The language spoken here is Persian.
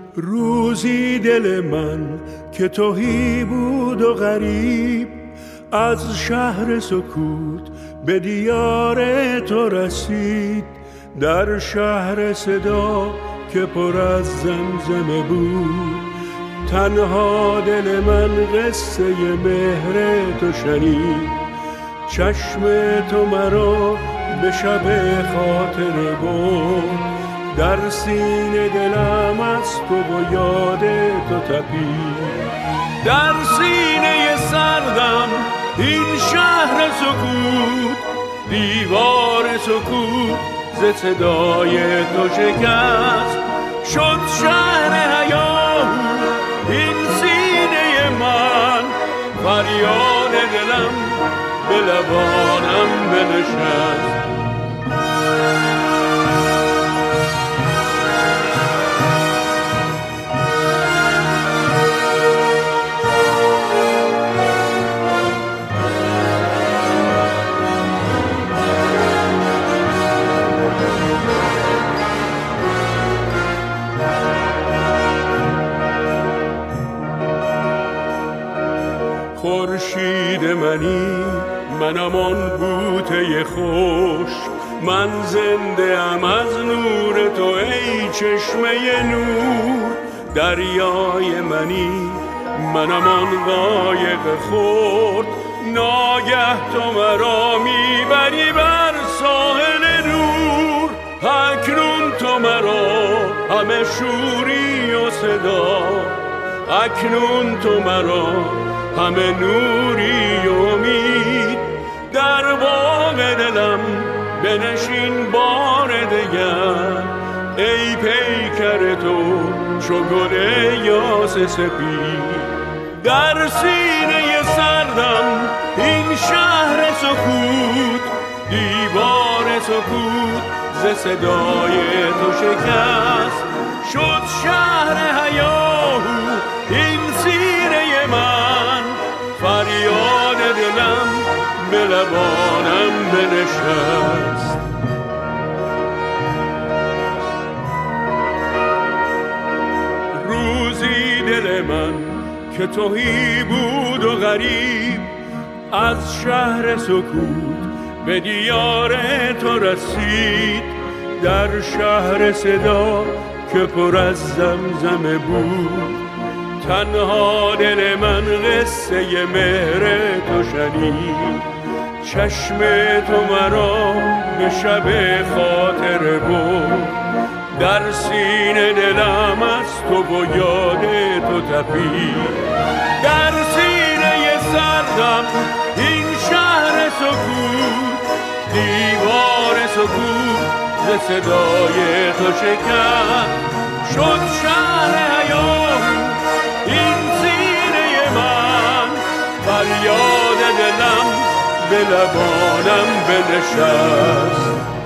روزی دل من که تهی بود و غریب، از شهر سکوت به دیار تو رسید. در شهر صدا که پر از زمزمه بود، تنها دل من قصه مهر تو شنید. چشم تو مرا به شب خاطره برد، در سینه دلم از تو و یاد تو تپید. در سینه سردم این شهر سکوت، دیوار سکوت ز صدای تو شکست. شد شهر هیاهو این سینه من، فریاد دلم به لبانم بنشست. خورشید منی، منم آن بوته خوش، من زنده ام از نور تو ای چشمه نور. دریای منی، منم آن قایق خرد، ناگه تو مرا میبری بر ساحل نور. اکنون تو مرا همه شوری و صدا، اکنون تو مرا همه نوری و امید. در باغ دلم بنشین بار دگر، ای پیکر تو چو گل یاس سپید. در سینه سردم این شهر سکوت، دیوار سکوت ز صدای تو شکست. شد شهر هیاهو این سینه من، فریاد دلم به لبانم بنشست. روزی دل من که تهی بود و غریب، از شهر سکوت به دیار تو رسید. در شهر صدا که پر از زمزمه بود، تنها دل من قصه مهر تو شنید. چشم تو مرا به شب خاطره برد، در سینه دلم از تو و یاد تو تپید. در سینه سردم این شهر سکوت، دیوار سکوت ز صدای تو شکست. شد شهر هیاهو این سینه من، فریاد دلم به لبانم بنشست.